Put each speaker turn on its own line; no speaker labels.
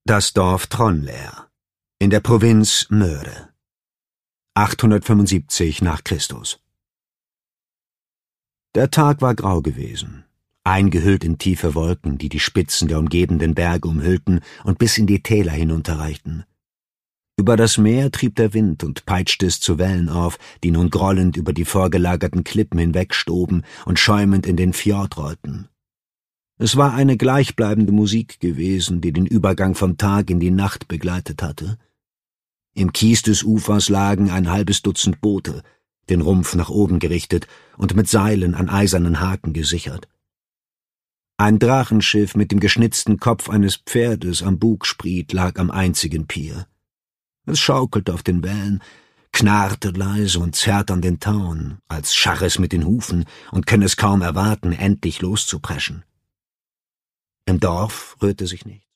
Das Dorf Tronler in der Provinz Möhre 875 nach Christus. Der Tag war grau gewesen, eingehüllt in tiefe Wolken, die die Spitzen der umgebenden Berge umhüllten und bis in die Täler hinunterreichten. Über das Meer trieb der Wind und peitschte es zu Wellen auf, die nun grollend über die vorgelagerten Klippen hinwegstoben und schäumend in den Fjord rollten. Es war eine gleichbleibende Musik gewesen, die den Übergang vom Tag in die Nacht begleitet hatte. Im Kies des Ufers lagen ein halbes Dutzend Boote, den Rumpf nach oben gerichtet und mit Seilen an eisernen Haken gesichert. Ein Drachenschiff mit dem geschnitzten Kopf eines Pferdes am Bugspriet lag am einzigen Pier. Es schaukelte auf den Wellen, knarrte leise und zerrte an den Tauen, als scharre es mit den Hufen und könne es kaum erwarten, endlich loszupreschen. Im Dorf rührte sich nichts.